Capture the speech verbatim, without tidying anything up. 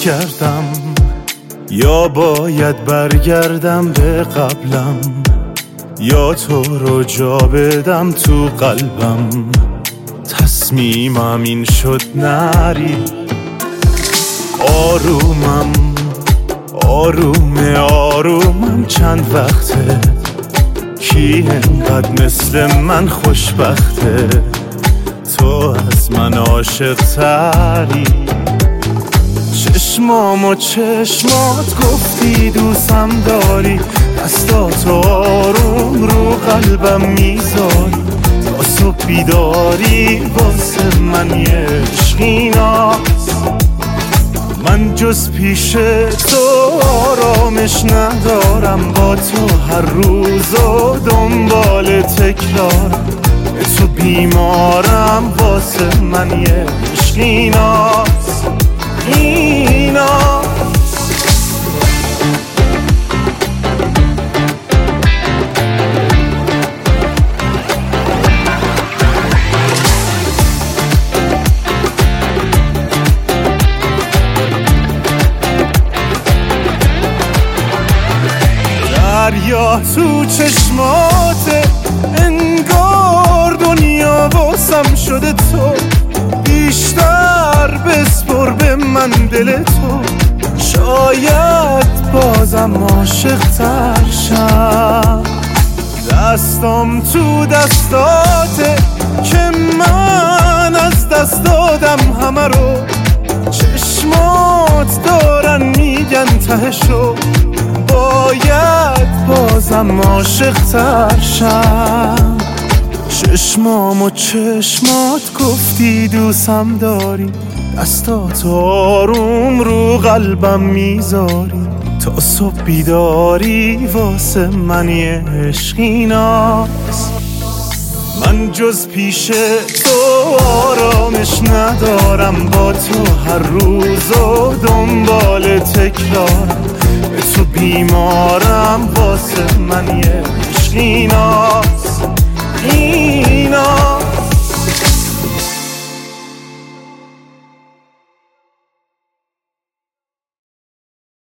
بگردم یا باید برگردم به قبلم، یا تو رو جا بدم تو قلبم. تصمیمم این شد نری. آرومم آرومه آرومم چند وقته، کی انقدر مثل من خوشبخته؟ تو از من عاشق تری. چشمام و چشمات گفتی دوستم داری، دستاتو آروم رو قلبم میذاری. تا صبح بیداری واسه من یه عشقی ناز. من جز پیش تو آرامش ندارم، با تو هر روز و دنبال تکرارم. تو بیمارم واسه من یه عشقی ناز. اینا دریا تو چشماته، انگار دنیا واسم شده. تو بیشتر بسپر به من دل تو، شاید بازم عاشق تر شم. دستم تو دستاته که من از دست دادم همه رو. چشمات دارن میگن تهشو، باید بازم عاشق تر شم. چشمام و چشمات گفتی دوستم داری، دستات آروم رو قلبم میذاری. تا صبح بیداری واسه من یه عشقی ناز. من جز پیش تو آرامش ندارم، با تو هر روز و دنبال تکرارم. تو بیمارم واسه من یه عشقی ناز.